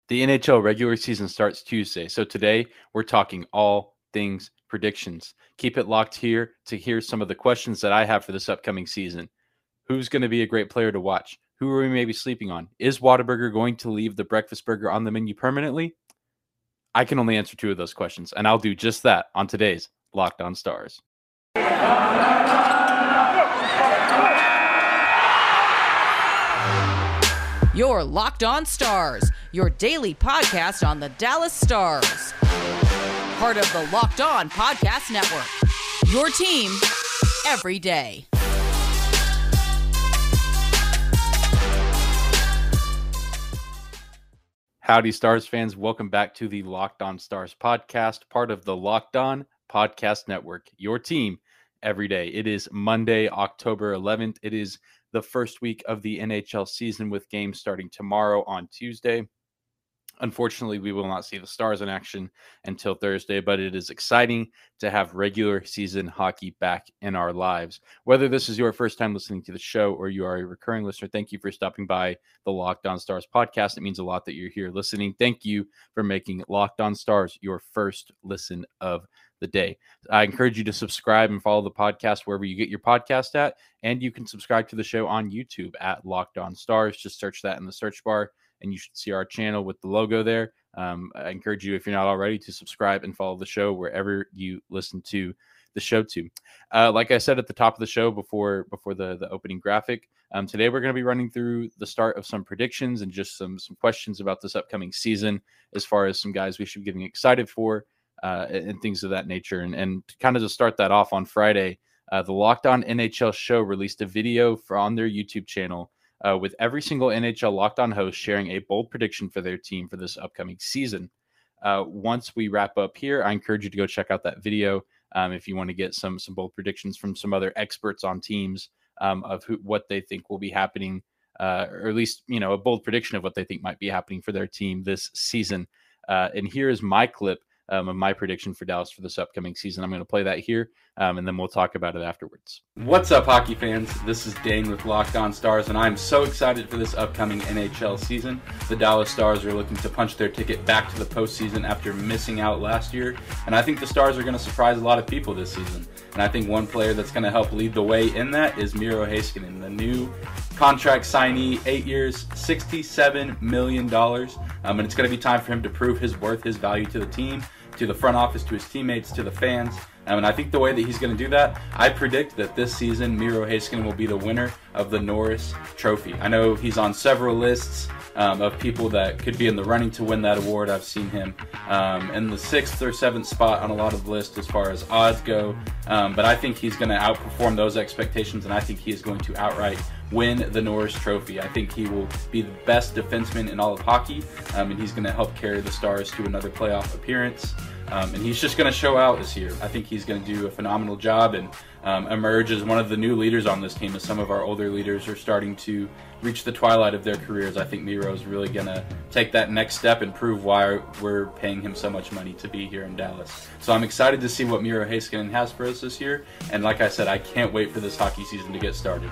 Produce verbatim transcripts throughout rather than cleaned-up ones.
The N H L regular season starts Tuesday, so today we're talking all things predictions. Keep it locked here to hear some of the questions that I have for this upcoming season. Who's going to be a great player to watch? Who are we maybe sleeping on? Is Whataburger going to leave the breakfast burger on the menu permanently? I can only answer two of those questions, and I'll do just that on today's Locked On Stars. Your Locked On Stars, your daily podcast on the Dallas Stars. Part of the Locked On Podcast Network. Your team every day. Howdy, Stars fans. Welcome back to the Locked On Stars podcast, part of the Locked On Podcast Network. Your team every day. It is Monday, October eleventh. It is the first week of the N H L season with games starting tomorrow on Tuesday. Unfortunately, we will not see the Stars in action until Thursday, but it is exciting to have regular season hockey back in our lives. Whether this is your first time listening to the show or you are a recurring listener, thank you for stopping by the Locked On Stars podcast. It means a lot that you're here listening. Thank you for making Locked On Stars your first listen of the day. I encourage you to subscribe and follow the podcast wherever you get your podcast at, and you can subscribe to the show on YouTube at Locked On Stars. Just search that in the search bar, and you should see our channel with the logo there. Um, I encourage you, if you're not already, to subscribe and follow the show wherever you listen to the show to. Uh, like I said at the top of the show before before the, the opening graphic, um, today we're going to be running through the start of some predictions and just some, some questions about this upcoming season as far as some guys we should be getting excited for uh, and things of that nature. And, and kind of to start that off on Friday, uh, the Locked On N H L show released a video for, on their YouTube channel Uh, with every single N H L Locked On host sharing a bold prediction for their team for this upcoming season. Uh, once we wrap up here, I encourage you to go check out that video um, if you want to get some some bold predictions from some other experts on teams um, of who, what they think will be happening, uh, or at least, you know, a bold prediction of what they think might be happening for their team this season. Uh, and here is my clip um, of my prediction for Dallas for this upcoming season. I'm going to play that here, um, and then we'll talk about it afterwards. What's up, hockey fans? This is Dane with Locked On Stars, and I'm so excited for this upcoming N H L season. The Dallas Stars are looking to punch their ticket back to the postseason after missing out last year, and I think the Stars are going to surprise a lot of people this season. And I think one player that's going to help lead the way in that is Miro Heiskanen, the new contract signee, eight years, sixty-seven million dollars. Um, and it's going to be time for him to prove his worth, his value to the team, to the front office, to his teammates, to the fans. Um, and I think the way that he's going to do that, I predict that this season Miro Heiskanen will be the winner of the Norris Trophy. I know he's on several lists um, of people that could be in the running to win that award. I've seen him um, in the sixth or seventh spot on a lot of lists as far as odds go. Um, but I think he's going to outperform those expectations, and I think he is going to outright win the Norris Trophy. I think he will be the best defenseman in all of hockey, um, and he's going to help carry the Stars to another playoff appearance. Um, and he's just going to show out this year. I think he's going to do a phenomenal job and um, emerge as one of the new leaders on this team, as some of our older leaders are starting to reach the twilight of their careers. I think Miro is really going to take that next step and prove why we're paying him so much money to be here in Dallas. So I'm excited to see what Miro Heiskanen has for us this year. And like I said, I can't wait for this hockey season to get started.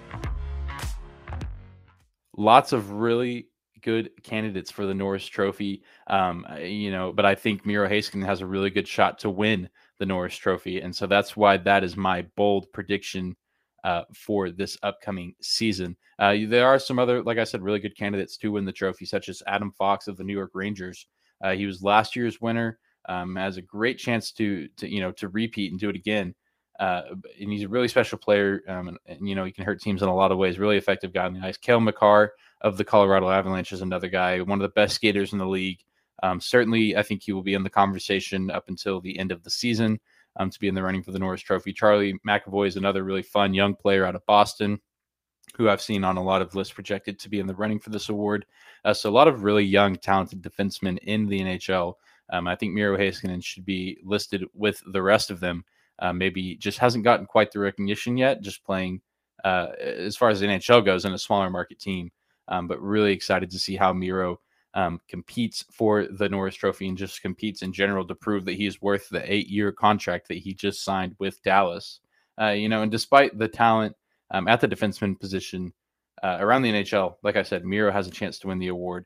Lots of really good candidates for the Norris Trophy, um, you know, but I think Miro Heiskanen has a really good shot to win the Norris Trophy, and so that's why that is my bold prediction uh, for this upcoming season. Uh, there are some other, like I said, really good candidates to win the trophy, such as Adam Fox of the New York Rangers. Uh, he was last year's winner, um, has a great chance to, to, you know, to repeat and do it again. Uh, and he's a really special player, um, and, and, you know, he can hurt teams in a lot of ways. Really effective guy on the ice. Cale Makar of the Colorado Avalanche is another guy, one of the best skaters in the league. Um, certainly, I think he will be in the conversation up until the end of the season um, to be in the running for the Norris Trophy. Charlie McAvoy is another really fun young player out of Boston who I've seen on a lot of lists projected to be in the running for this award. Uh, so a lot of really young, talented defensemen in the N H L. Um, I think Miro Heiskanen should be listed with the rest of them. Uh, maybe just hasn't gotten quite the recognition yet, just playing uh, as far as the N H L goes in a smaller market team. Um, but really excited to see how Miro um, competes for the Norris Trophy and just competes in general to prove that he is worth the eight-year contract that he just signed with Dallas. Uh, you know, and despite the talent um, at the defenseman position uh, around the N H L, like I said, Miro has a chance to win the award.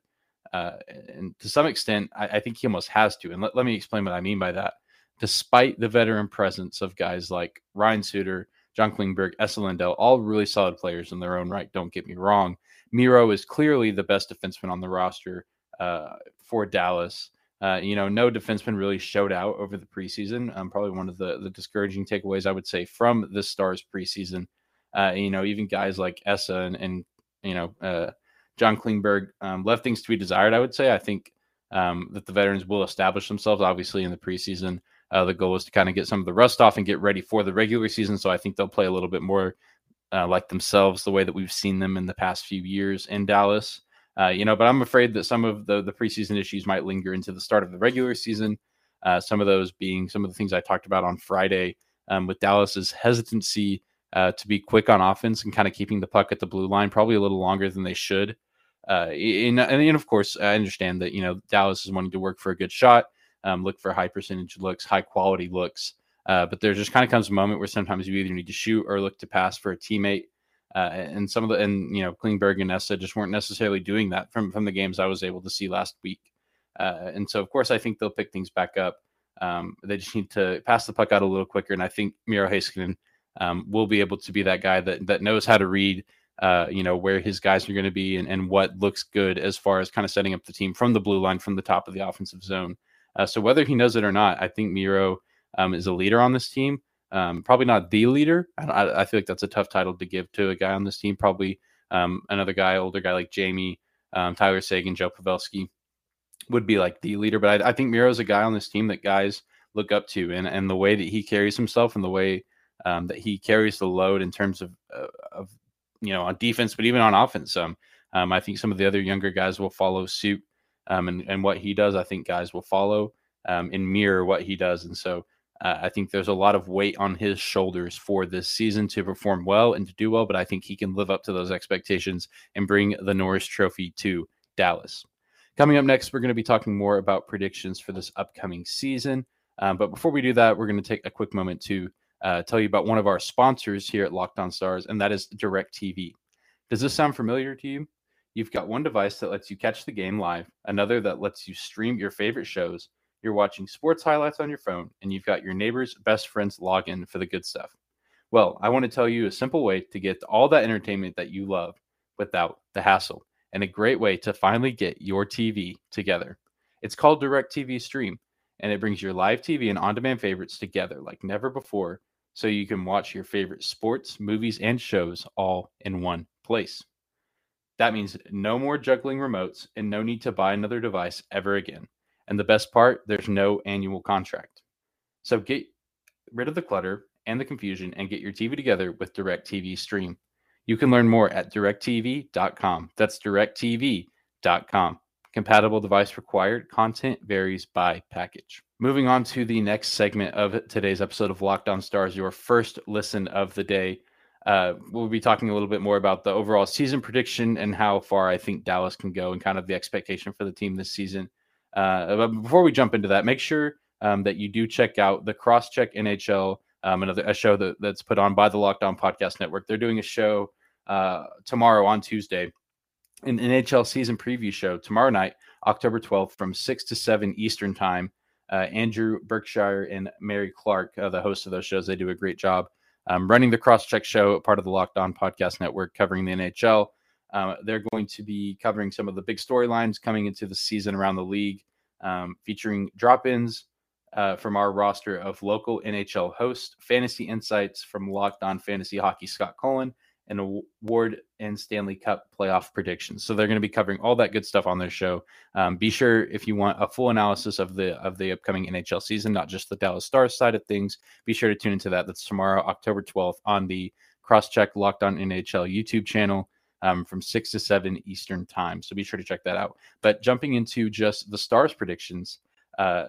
Uh, and to some extent, I, I think he almost has to. And let, let me explain what I mean by that. Despite the veteran presence of guys like Ryan Suter, John Klingberg, Esa Lindell, all really solid players in their own right, don't get me wrong, Miro is clearly the best defenseman on the roster uh, for Dallas. Uh, you know, no defenseman really showed out over the preseason. Um, probably one of the, the discouraging takeaways, I would say, from the Stars preseason. Uh, you know, even guys like Esa and, and you know, uh, John Klingberg um, left things to be desired, I would say. I think um, that the veterans will establish themselves, obviously, in the preseason. Uh, the goal is to kind of get some of the rust off and get ready for the regular season. So I think they'll play a little bit more uh, like themselves, the way that we've seen them in the past few years in Dallas. Uh, you know, but I'm afraid that some of the, the preseason issues might linger into the start of the regular season. Uh, some of those being some of the things I talked about on Friday um, with Dallas's hesitancy uh, to be quick on offense and kind of keeping the puck at the blue line probably a little longer than they should. Uh, and, and of course, I understand that, you know, Dallas is wanting to work for a good shot, um, look for high percentage looks, high quality looks. Uh, but there just kind of comes a moment where sometimes you either need to shoot or look to pass for a teammate. Uh, and some of the, and, you know, Klingberg and Esa just weren't necessarily doing that from, from the games I was able to see last week. Uh, and so, of course, I think they'll pick things back up. Um, they just need to pass the puck out a little quicker. And I think Miro Heiskanen um, will be able to be that guy that, that knows how to read, uh, you know, where his guys are going to be and, and what looks good as far as kind of setting up the team from the blue line, from the top of the offensive zone. Uh, so whether he knows it or not, I think Miro um, is a leader on this team. Um, probably not the leader. I, I feel like that's a tough title to give to a guy on this team. Probably um, another guy, older guy like Jamie, um, Tyler Seguin, Joe Pavelski would be like the leader. But I, I think Miro is a guy on this team that guys look up to, and and the way that he carries himself and the way um, that he carries the load in terms of uh, of you know on defense, but even on offense. Um, um, I think some of the other younger guys will follow suit, um, and and what he does, I think guys will follow um, and mirror what he does, and so. Uh, I think there's a lot of weight on his shoulders for this season to perform well and to do well, but I think he can live up to those expectations and bring the Norris Trophy to Dallas. Coming up next, we're going to be talking more about predictions for this upcoming season. Um, but before we do that, we're going to take a quick moment to uh, tell you about one of our sponsors here at Locked On Stars, and that is DirecTV. Does this sound familiar to you? You've got one device that lets you catch the game live, another that lets you stream your favorite shows. You're watching sports highlights on your phone, and you've got your neighbor's best friend's login for the good stuff. Well, I want to tell you a simple way to get all that entertainment that you love without the hassle, and a great way to finally get your T V together. It's called DirecTV Stream, and it brings your live T V and on-demand favorites together like never before, so you can watch your favorite sports, movies, and shows all in one place. That means no more juggling remotes and no need to buy another device ever again. And the best part, there's no annual contract. So get rid of the clutter and the confusion and get your T V together with DirecTV Stream. You can learn more at direct t v dot com. That's direct t v dot com. Compatible device required. Content varies by package. Moving on to the next segment of today's episode of Locked On Stars, your first listen of the day. Uh, we'll be talking a little bit more about the overall season prediction and how far I think Dallas can go and kind of the expectation for the team this season. Uh, but before we jump into that, make sure um, that you do check out the Crosscheck N H L, um, another a show that, that's put on by the Locked On Podcast Network. They're doing a show uh, tomorrow on Tuesday, an N H L season preview show tomorrow night, October twelfth, from six to seven Eastern time. Uh, Andrew Berkshire and Mary Clark, uh, the hosts of those shows, they do a great job um, running the Crosscheck show, part of the Locked On Podcast Network, covering the N H L. Um, they're going to be covering some of the big storylines coming into the season around the league, um, featuring drop-ins uh, from our roster of local N H L hosts, fantasy insights from Locked On Fantasy Hockey Scott Cullen, and award and Stanley Cup playoff predictions. So they're going to be covering all that good stuff on their show. Um, be sure, if you want a full analysis of the of the upcoming N H L season, not just the Dallas Stars side of things, be sure to tune into that. That's tomorrow, October twelfth, on the Crosscheck Locked On N H L YouTube channel. Um, from six to seven Eastern time. So be sure to check that out. But jumping into just the Stars predictions, uh,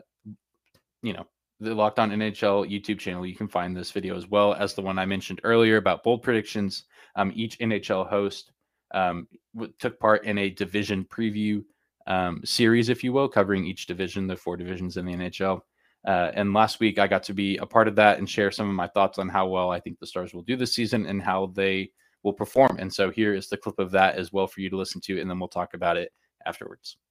you know, the Locked On N H L YouTube channel, you can find this video as well as the one I mentioned earlier about bold predictions. Um, each N H L host um, w- took part in a division preview um, series, if you will, covering each division, the four divisions in the N H L. Uh, and last week I got to be a part of that and share some of my thoughts on how well I think the Stars will do this season and how they will perform. And so here is the clip of that as well for you to listen to, and then we'll talk about it afterwards.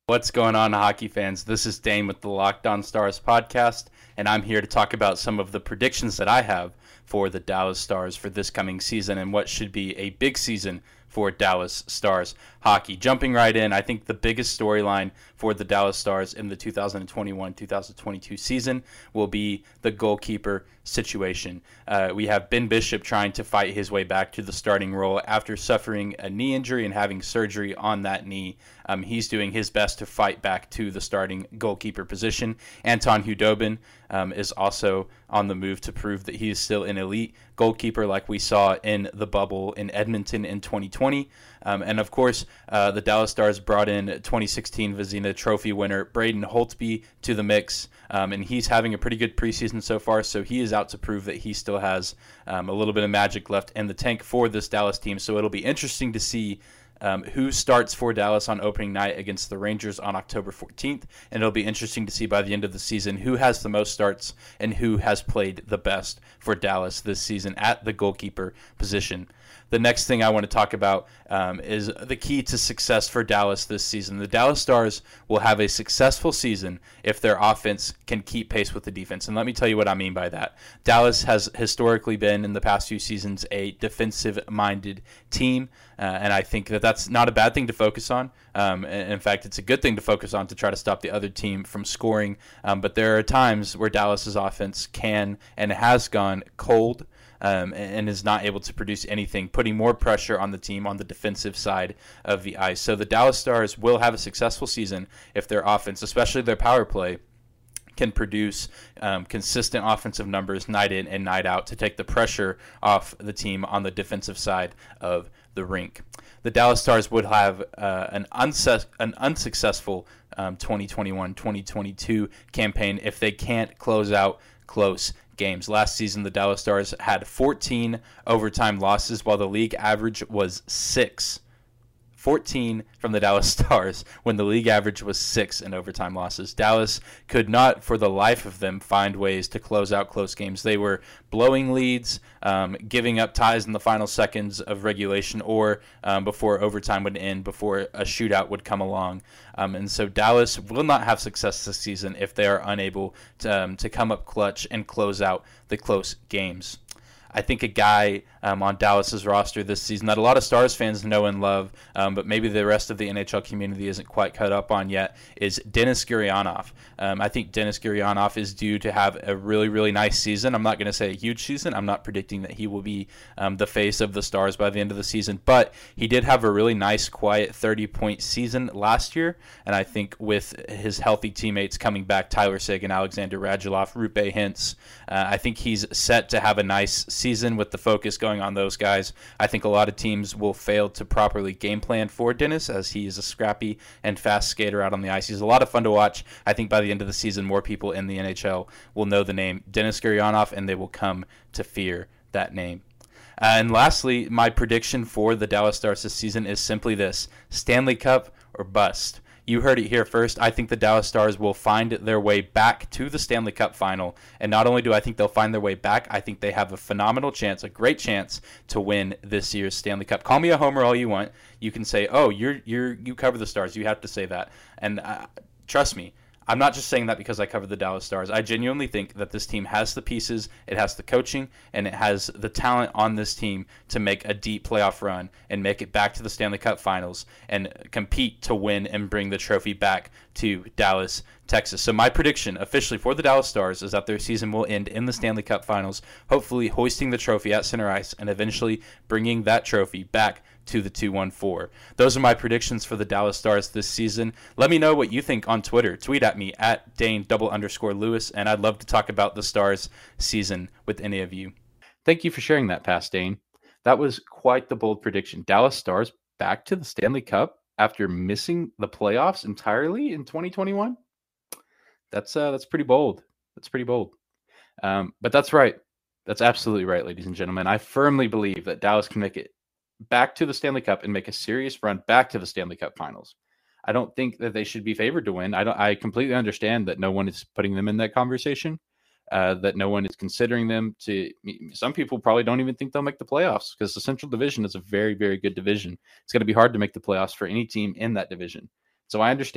What's going on, hockey fans? This is Dane with the Locked On Stars podcast, and I'm here to talk about some of the predictions that I have for the Dallas Stars for this coming season and what should be a big season for Dallas Stars hockey. Jumping right in, I think the biggest storyline for the Dallas Stars in the two thousand twenty-one two thousand twenty-two season will be the goalkeeper situation. Uh, we have Ben Bishop trying to fight his way back to the starting role after suffering a knee injury and having surgery on that knee. Um, he's doing his best to fight back to the starting goalkeeper position. Anton Khudobin um, is also on the move to prove that he is still an elite goalkeeper like we saw in the bubble in Edmonton in twenty twenty. Um, and of course, uh, the Dallas Stars brought in twenty sixteen Vezina Trophy winner Braden Holtby to the mix, um, and he's having a pretty good preseason so far, so he is out to prove that he still has um, a little bit of magic left in the tank for this Dallas team. So it'll be interesting to see Um, who starts for Dallas on opening night against the Rangers on October fourteenth, and it'll be interesting to see by the end of the season who has the most starts and who has played the best for Dallas this season at the goalkeeper position. The next thing I want to talk about um, is the key to success for Dallas this season. The Dallas Stars will have a successful season if their offense can keep pace with the defense. And let me tell you what I mean by that. Dallas has historically been, in the past few seasons, a defensive-minded team, uh, and I think that that's not a bad thing to focus on. Um, in fact, it's a good thing to focus on to try to stop the other team from scoring. Um, but there are times where Dallas's offense can and has gone cold, Um, and is not able to produce anything, putting more pressure on the team on the defensive side of the ice. So the Dallas Stars will have a successful season if their offense, especially their power play, can produce um, consistent offensive numbers night in and night out to take the pressure off the team on the defensive side of the rink. The Dallas Stars would have uh, an, unsu- an unsuccessful um, twenty twenty-one twenty twenty-two campaign if they can't close out close games. Last season, the Dallas Stars had fourteen overtime losses, while the league average was six. fourteen from the Dallas Stars when the league average was six in overtime losses. Dallas could not, for the life of them, find ways to close out close games. They were blowing leads, um, giving up ties in the final seconds of regulation or um, before overtime would end, before a shootout would come along. Um, and so Dallas will not have success this season if they are unable to, um, to come up clutch and close out the close games. I think a guy um, on Dallas's roster this season that a lot of Stars fans know and love, um, but maybe the rest of the N H L community isn't quite caught up on yet, is Denis Gurianov. Um, I think Denis Gurianov is due to have a really, really nice season. I'm not going to say a huge season. I'm not predicting that he will be um, the face of the Stars by the end of the season, but he did have a really nice, quiet thirty-point season last year, and I think with his healthy teammates coming back, Tyler Seguin, Alexander Radulov, Roope Hintz, uh, I think he's set to have a nice season with the focus going on those guys. I think a lot of teams will fail to properly game plan for Denis, as he is a scrappy and fast skater out on the ice. He's a lot of fun to watch. I think by the end of the season, more people in the N H L will know the name Denis Gurianov, and they will come to fear that name. Uh, and lastly, my prediction for the Dallas Stars this season is simply this: Stanley Cup or bust. You heard it here first. I think the Dallas Stars will find their way back to the Stanley Cup final. And not only do I think they'll find their way back, I think they have a phenomenal chance, a great chance to win this year's Stanley Cup. Call me a homer all you want. You can say, oh, you're you're you cover the Stars. You have to say that. And uh, trust me, I'm not just saying that because I cover the Dallas Stars. I genuinely think that this team has the pieces, it has the coaching, and it has the talent on this team to make a deep playoff run and make it back to the Stanley Cup Finals and compete to win and bring the trophy back to Dallas, Texas. So my prediction officially for the Dallas Stars is that their season will end in the Stanley Cup Finals, hopefully hoisting the trophy at center ice and eventually bringing that trophy back to the two one four. Those are my predictions for the Dallas Stars this season. Let me know what you think on Twitter. Tweet at me at Dane double underscore Lewis, and I'd love to talk about the Stars season with any of you. Thank you for sharing that, Past Dane. That was quite the bold prediction. Dallas Stars back to the Stanley Cup after missing the playoffs entirely in twenty twenty-one. That's uh, that's pretty bold. That's pretty bold. Um, but that's right. That's absolutely right, ladies and gentlemen. I firmly believe that Dallas can make it back to the Stanley Cup and make a serious run back to the Stanley Cup Finals. I don't think that they should be favored to win. I don't. I completely understand that no one is putting them in that conversation, uh, that no one is considering them to. Some people probably don't even think they'll make the playoffs because the Central Division is a very, very good division. It's going to be hard to make the playoffs for any team in that division. So I understand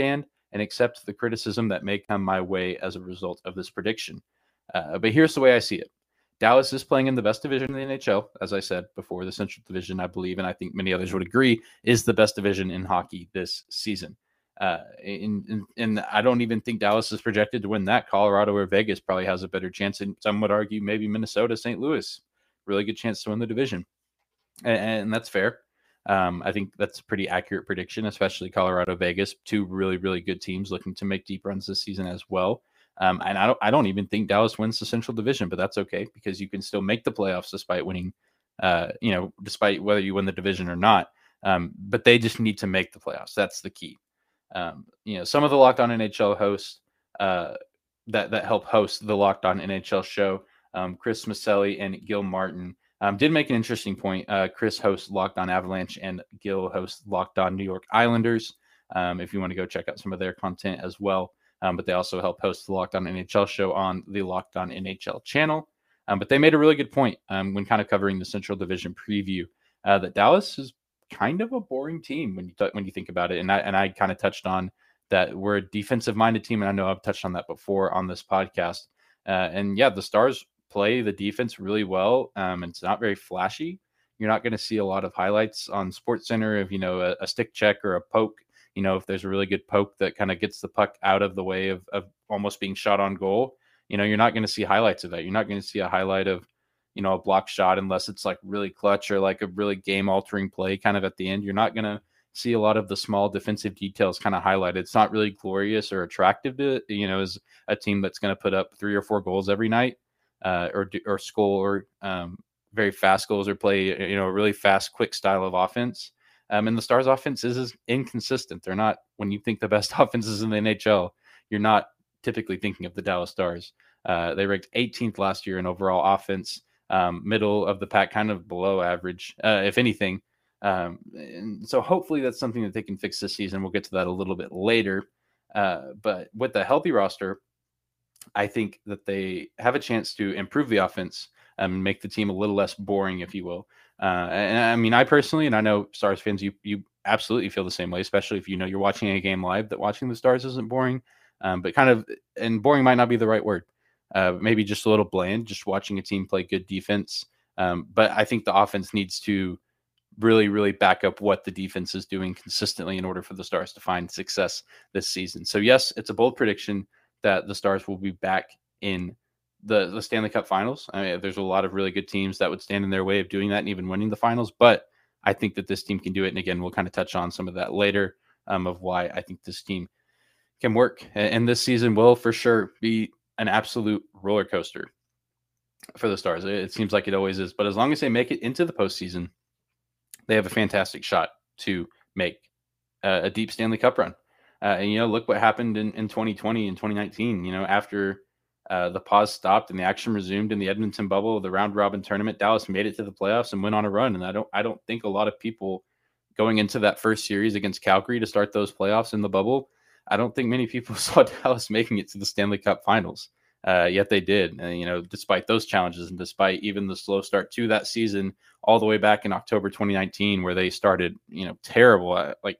and accept the criticism that may come my way as a result of this prediction. Uh, but here's the way I see it. Dallas is playing in the best division in the N H L, as I said before. The Central Division, I believe, and I think many others would agree, is the best division in hockey this season. Uh, and, and, and I don't even think Dallas is projected to win that. Colorado or Vegas probably has a better chance, and some would argue maybe Minnesota, Saint Louis, really good chance to win the division, and, and that's fair. Um, I think that's a pretty accurate prediction, especially Colorado, Vegas, two really, really good teams looking to make deep runs this season as well. Um, and I don't, I don't even think Dallas wins the Central Division, but that's okay because you can still make the playoffs despite winning, uh, you know, despite whether you win the division or not. Um, but they just need to make the playoffs. That's the key. Um, you know, some of the Locked On N H L hosts uh, that that help host the Locked On N H L show, um, Chris Maselli and Gil Martin, um, did make an interesting point. Uh, Chris hosts Locked On Avalanche and Gil hosts Locked On New York Islanders. Um, if you want to go check out some of their content as well. Um, but they also help host the Locked On N H L show on the Locked On N H L channel. Um, but they made a really good point um, when kind of covering the Central Division preview uh, that Dallas is kind of a boring team when you th- when you think about it. And I and I kind of touched on that we're a defensive-minded team, and I know I've touched on that before on this podcast. Uh, and yeah, the Stars play the defense really well. Um, it's not very flashy. You're not going to see a lot of highlights on SportsCenter of you know a, a stick check or a poke. You know, if there's a really good poke that kind of gets the puck out of the way of, of almost being shot on goal, you know, you're not going to see highlights of that. You're not going to see a highlight of, you know, a block shot unless it's like really clutch or like a really game altering play kind of at the end. You're not going to see a lot of the small defensive details kind of highlighted. It's not really glorious or attractive to, you know, as a team that's going to put up three or four goals every night uh, or, or score um, very fast goals or play, you know, a really fast, quick style of offense. Um, and the Stars offense is, is inconsistent. They're not, when you think the best offenses in the N H L, you're not typically thinking of the Dallas Stars. Uh, they ranked eighteenth last year in overall offense, um, middle of the pack, kind of below average, uh, if anything. Um, and so hopefully that's something that they can fix this season. We'll get to that a little bit later. Uh, but with the healthy roster, I think that they have a chance to improve the offense and make the team a little less boring, if you will. Uh, and I mean, I personally, and I know Stars fans, you you absolutely feel the same way, especially if you know you're watching a game live, that watching the Stars isn't boring. Um, but kind of, and boring might not be the right word. Uh, maybe just a little bland, just watching a team play good defense. Um, but I think the offense needs to really, really back up what the defense is doing consistently in order for the Stars to find success this season. So yes, it's a bold prediction that the Stars will be back in the, the Stanley Cup finals. I mean, there's a lot of really good teams that would stand in their way of doing that and even winning the finals, but I think that this team can do it. And again, we'll kind of touch on some of that later um, of why I think this team can work. And this season will for sure be an absolute roller coaster for the Stars. It seems like it always is, but as long as they make it into the postseason, they have a fantastic shot to make a, a deep Stanley Cup run. Uh, and, you know, look what happened in, in twenty twenty and twenty nineteen, you know, after uh, the pause stopped and the action resumed in the Edmonton bubble, the round robin tournament, Dallas made it to the playoffs and went on a run. And I don't, I don't think a lot of people going into that first series against Calgary to start those playoffs in the bubble, I don't think many people saw Dallas making it to the Stanley Cup finals. Uh, yet they did, uh, you know, despite those challenges and despite even the slow start to that season all the way back in October twenty nineteen, where they started, you know, terrible, uh, like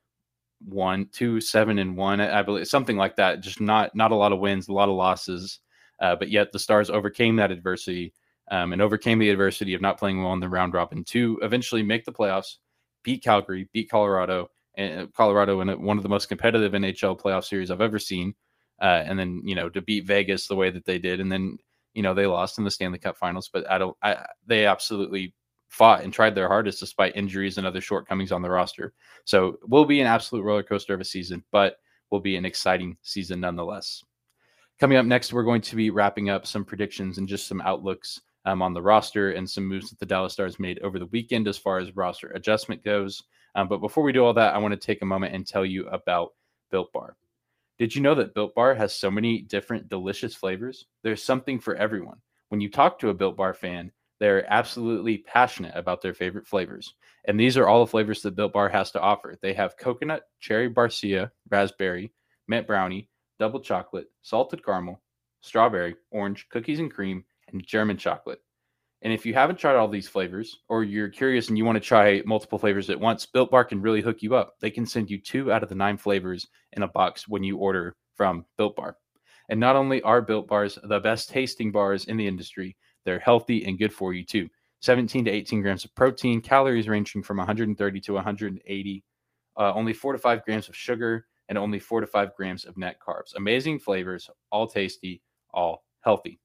one, two, seven, and one, I believe, something like that. Just not not a lot of wins, a lot of losses. Uh, but yet the Stars overcame that adversity um, and overcame the adversity of not playing well in the round robin to eventually make the playoffs, beat Calgary, beat Colorado, and Colorado in one of the most competitive N H L playoff series I've ever seen. Uh, and then, you know, to beat Vegas the way that they did. And then, you know, they lost in the Stanley Cup finals, but I don't, I, they absolutely fought and tried their hardest despite injuries and other shortcomings on the roster. So will be an absolute roller coaster of a season, but will be an exciting season nonetheless. Coming up next, we're going to be wrapping up some predictions and just some outlooks um, on the roster and some moves that the Dallas Stars made over the weekend as far as roster adjustment goes. Um, but before we do all that, I want to take a moment and tell you about Built Bar. Did you know that Built Bar has so many different delicious flavors? There's something for everyone. When you talk to a Built Bar fan, they're absolutely passionate about their favorite flavors. And these are all the flavors that Built Bar has to offer. They have coconut, cherry barcia, raspberry, mint brownie, double chocolate, salted caramel, strawberry, orange, cookies and cream, and German chocolate. And if you haven't tried all these flavors, or you're curious and you want to try multiple flavors at once, Built Bar can really hook you up. They can send you two out of the nine flavors in a box when you order from Built Bar. And not only are Built Bars the best tasting bars in the industry, they're healthy and good for you too. seventeen to eighteen grams of protein, calories ranging from one hundred thirty to one hundred eighty, uh, only four to five grams of sugar, and only four to five grams of net carbs. Amazing flavors, all tasty, all healthy.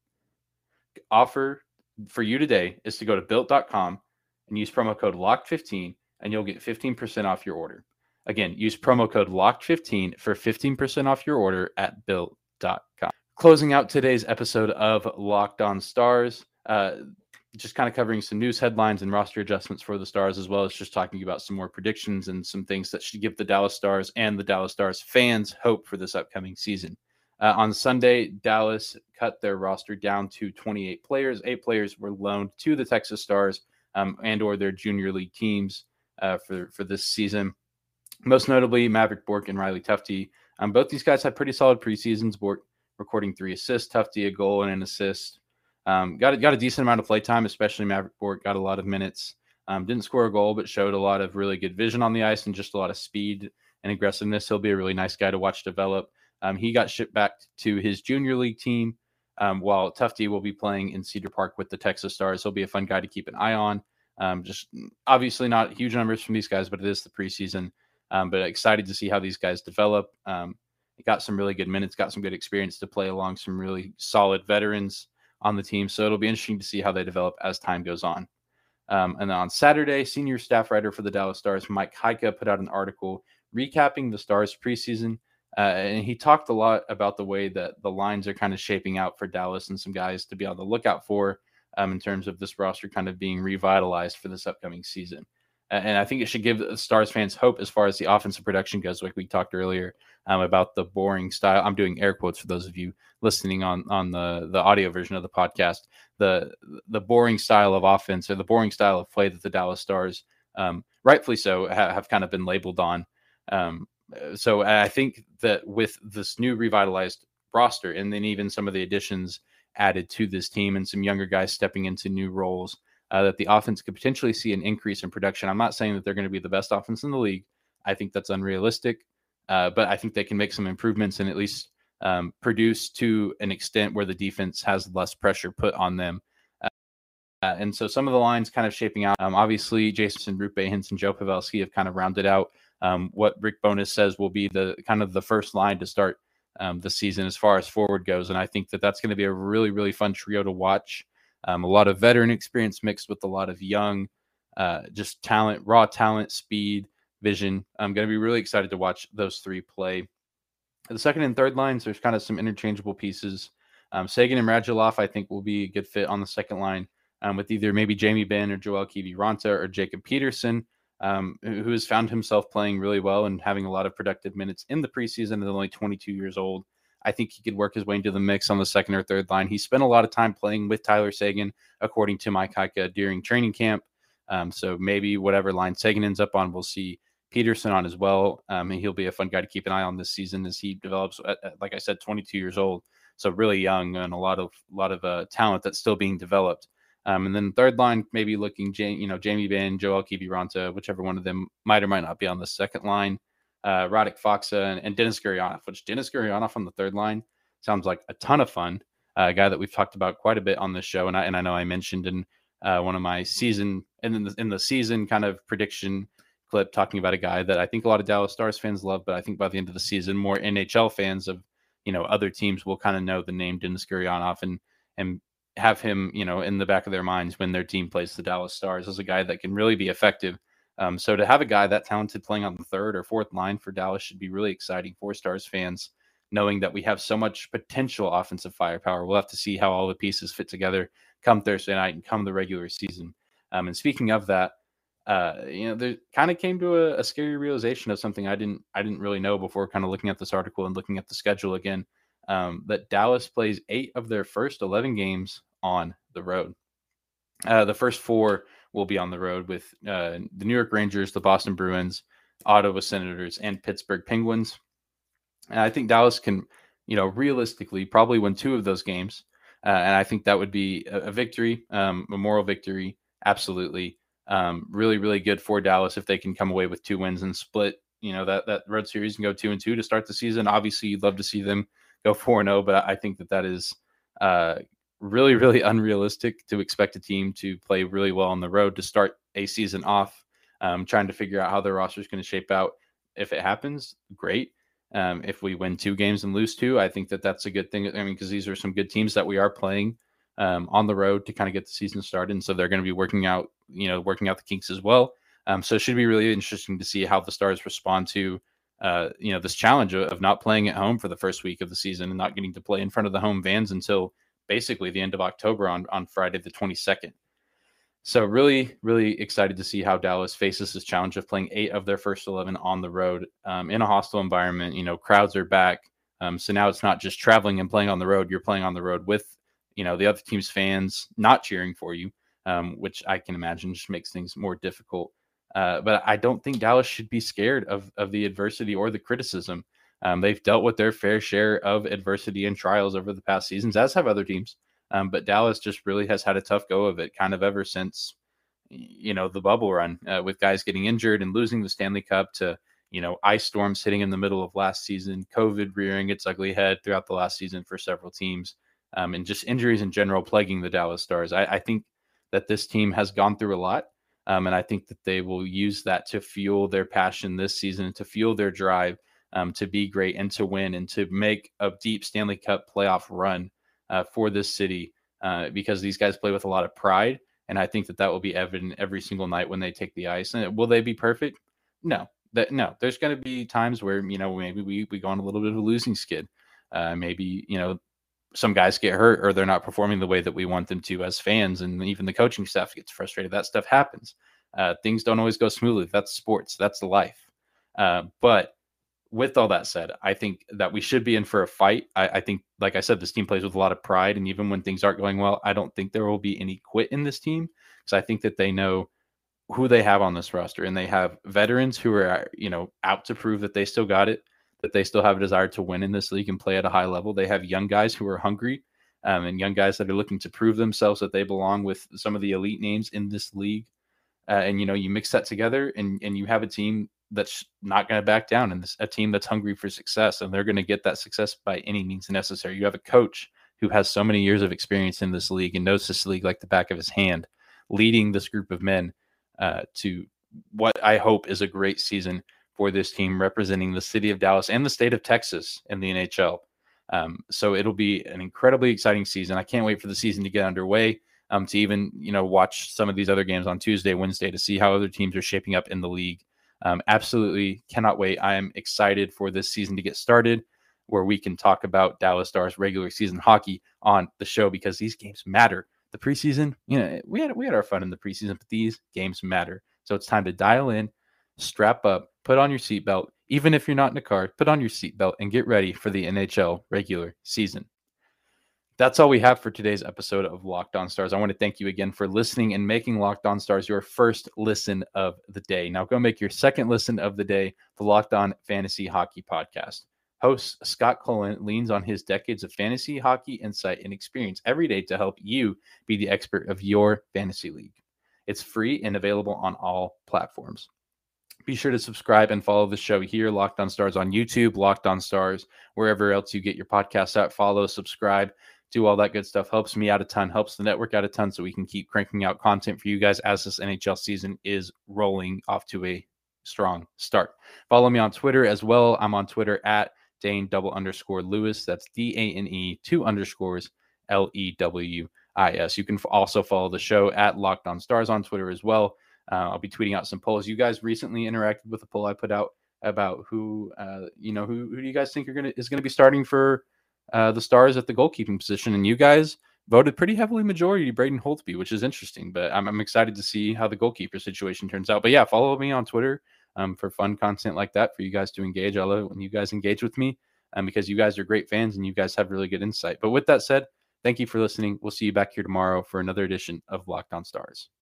Offer for you today is to go to built dot com and use promo code locked fifteen, and you'll get fifteen percent off your order. Again, use promo code locked fifteen for fifteen percent off your order at built dot com. Closing out today's episode of Locked On Stars, uh, just kind of covering some news headlines and roster adjustments for the Stars, as well as just talking about some more predictions and some things that should give the Dallas Stars and the Dallas Stars fans hope for this upcoming season. Uh, on Sunday, Dallas cut their roster down to twenty-eight players. Eight players were loaned to the Texas Stars um, and or their junior league teams uh, for, for this season. Most notably, Maverick Bourque and Riley Tufte. Um, both these guys had pretty solid preseasons. Bourque recording three assists, Tufte a goal and an assist. Um, got, a, got a decent amount of play time, especially Maverick Bourque got a lot of minutes. Um, didn't score a goal, but showed a lot of really good vision on the ice and just a lot of speed and aggressiveness. He'll be a really nice guy to watch develop. Um, he got shipped back to his junior league team, um, while Tufte will be playing in Cedar Park with the Texas Stars. He'll be a fun guy to keep an eye on. Um, just obviously not huge numbers from these guys, but it is the preseason. Um, but excited to see how these guys develop. Um, got some really good minutes, got some good experience to play along some really solid veterans on the team. So it'll be interesting to see how they develop as time goes on. Um, and then on Saturday, senior staff writer for the Dallas Stars, Mike Heika, put out an article recapping the Stars preseason. Uh, and he talked a lot about the way that the lines are kind of shaping out for Dallas and some guys to be on the lookout for um, in terms of this roster kind of being revitalized for this upcoming season. Uh, and I think it should give the Stars fans hope as far as the offensive production goes, like we talked earlier um, about the boring style. I'm doing air quotes for those of you listening on, on the, the audio version of the podcast. The, the boring style of offense, or the boring style of play that the Dallas Stars, um, rightfully so, ha- have kind of been labeled on. Um, So I think that with this new revitalized roster, and then even some of the additions added to this team and some younger guys stepping into new roles, uh, that the offense could potentially see an increase in production. I'm not saying that they're going to be the best offense in the league. I think that's unrealistic, uh, but I think they can make some improvements and at least um, produce to an extent where the defense has less pressure put on them. Uh, and so some of the lines kind of shaping out. Um, obviously, Jason Rupe, Hinson, Joe Pavelski have kind of rounded out Um, what Rick Bowness says will be the kind of the first line to start um, the season as far as forward goes. And I think that that's going to be a really, really fun trio to watch. Um, a lot of veteran experience mixed with a lot of young, uh, just talent, raw talent, speed, vision. I'm going to be really excited to watch those three play. The second and third lines, there's kind of some interchangeable pieces. Um, Sagan and Radulov, I think, will be a good fit on the second line um, with either maybe Jamie Benn or Joel Kiviranta or Jacob Peterson. Um, who has found himself playing really well and having a lot of productive minutes in the preseason and only twenty-two years old. I think he could work his way into the mix on the second or third line. He spent a lot of time playing with Tyler Seguin, according to Mike Heika, during training camp. Um, so maybe whatever line Seguin ends up on, we'll see Peterson on as well. Um, and he'll be a fun guy to keep an eye on this season as he develops, at, at, like I said, twenty-two years old. So really young and a lot of, lot of uh, talent that's still being developed. Um, and then third line, maybe looking, you know, Jamie Benn, Joel Kiviranta, whichever one of them might or might not be on the second line. Uh, Radek Faksa and, and Denis Gurianov, which Denis Gurianov on the third line sounds like a ton of fun. Uh, a guy that we've talked about quite a bit on this show, and I and I know I mentioned in uh, one of my season and in the, in the season kind of prediction clip talking about a guy that I think a lot of Dallas Stars fans love, but I think by the end of the season, more N H L fans of you know other teams will kind of know the name Denis Gurianov and and. have him, you know, in the back of their minds when their team plays the Dallas Stars as a guy that can really be effective. Um, so to have a guy that talented playing on the third or fourth line for Dallas should be really exciting for Stars fans, knowing that we have so much potential offensive firepower. We'll have to see how all the pieces fit together come Thursday night and come the regular season. Um, and speaking of that, uh, you know, there kind of came to a, a scary realization of something I didn't, I didn't really know before kind of looking at this article and looking at the schedule again. Um, that Dallas plays eight of their first eleven games on the road. Uh, the first four will be on the road with uh, the New York Rangers, the Boston Bruins, Ottawa Senators, and Pittsburgh Penguins. And I think Dallas can, you know, realistically probably win two of those games. Uh, and I think that would be a, a victory, um, a moral victory. Absolutely. Um, really, really good for Dallas if they can come away with two wins and split, you know, that, that road series and go two and two to start the season. Obviously, you'd love to see them go four and oh, but I think that that is uh, really, really unrealistic to expect a team to play really well on the road to start a season off. Um, trying to figure out how their roster is going to shape out. If it happens, great. Um, if we win two games and lose two, I think that that's a good thing. I mean, because these are some good teams that we are playing um, on the road to kind of get the season started. And so they're going to be working out, you know, working out the kinks as well. Um, so it should be really interesting to see how the Stars respond to, uh, you know, this challenge of, of not playing at home for the first week of the season and not getting to play in front of the home fans until basically the end of October on, on Friday the twenty-second. So really, really excited to see how Dallas faces this challenge of playing eight of their first eleven on the road um, in a hostile environment. You know, crowds are back. Um, so now it's not just traveling and playing on the road. You're playing on the road with, you know, the other team's fans not cheering for you, um, which I can imagine just makes things more difficult. Uh, but I don't think Dallas should be scared of, of the adversity or the criticism. Um, they've dealt with their fair share of adversity and trials over the past seasons, as have other teams. Um, but Dallas just really has had a tough go of it kind of ever since, you know, the bubble run uh, with guys getting injured and losing the Stanley Cup to, you know, ice storms hitting in the middle of last season, COVID rearing its ugly head throughout the last season for several teams, um, and just injuries in general plaguing the Dallas Stars. I, I think that this team has gone through a lot, um, and I think that they will use that to fuel their passion this season, to fuel their drive um, to be great and to win and to make a deep Stanley Cup playoff run Uh, for this city uh, because these guys play with a lot of pride. And I think that that will be evident every single night when they take the ice. And will they be perfect? No, that no, there's going to be times where, you know, maybe we, we go on a little bit of a losing skid. Uh, maybe, you know, some guys get hurt or they're not performing the way that we want them to as fans. And even the coaching staff gets frustrated. That stuff happens. Uh, things don't always go smoothly. That's sports. That's life. Uh, but with all that said, I think that we should be in for a fight. I, I think, like I said, this team plays with a lot of pride. And even when things aren't going well, I don't think there will be any quit in this team because I think that they know who they have on this roster. And they have veterans who are, you know, out to prove that they still got it, that they still have a desire to win in this league and play at a high level. They have young guys who are hungry um, and young guys that are looking to prove themselves that they belong with some of the elite names in this league. Uh, and, you know, you mix that together and, and you have a team that's not going to back down, and this, a team that's hungry for success, and they're going to get that success by any means necessary. You have a coach who has so many years of experience in this league and knows this league like the back of his hand, leading this group of men uh, to what I hope is a great season for this team, representing the city of Dallas and the state of Texas in the N H L. Um, so it'll be an incredibly exciting season. I can't wait for the season to get underway. Um, to even, you know, watch some of these other games on Tuesday, Wednesday to see how other teams are shaping up in the league. Um, absolutely cannot wait. I am excited for this season to get started where we can talk about Dallas Stars regular season hockey on the show because these games matter. The preseason, you know, we had we had our fun in the preseason, but these games matter. So it's time to dial in, strap up, put on your seatbelt. Even if you're not in a car, put on your seatbelt and get ready for the N H L regular season. That's all we have for today's episode of Locked On Stars. I want to thank you again for listening and making Locked On Stars your first listen of the day. Now go make your second listen of the day, the Locked On Fantasy Hockey Podcast. Host Scott Cullen leans on his decades of fantasy hockey insight and experience every day to help you be the expert of your fantasy league. It's free and available on all platforms. Be sure to subscribe and follow the show here, Locked On Stars on YouTube, Locked On Stars, wherever else you get your podcasts out. Follow, subscribe. Do all that good stuff. Helps me out a ton, helps the network out a ton so we can keep cranking out content for you guys as this N H L season is rolling off to a strong start. Follow me on Twitter as well. I'm on Twitter at Dane double underscore Lewis. That's D A N E two underscores L E W I S. You can also follow the show at Locked On Stars on Twitter as well. Uh, I'll be tweeting out some polls. You guys recently interacted with a poll I put out about who, uh, you know, who, who do you guys think are gonna is going to be starting for Uh, the Stars at the goalkeeping position, and you guys voted pretty heavily majority Braden Holtby, which is interesting, but I'm, I'm excited to see how the goalkeeper situation turns out. But yeah, follow me on Twitter um, for fun content like that for you guys to engage. I love it when you guys engage with me um, because you guys are great fans and you guys have really good insight. But with that said, thank you for listening. We'll see you back here tomorrow for another edition of Locked On Stars.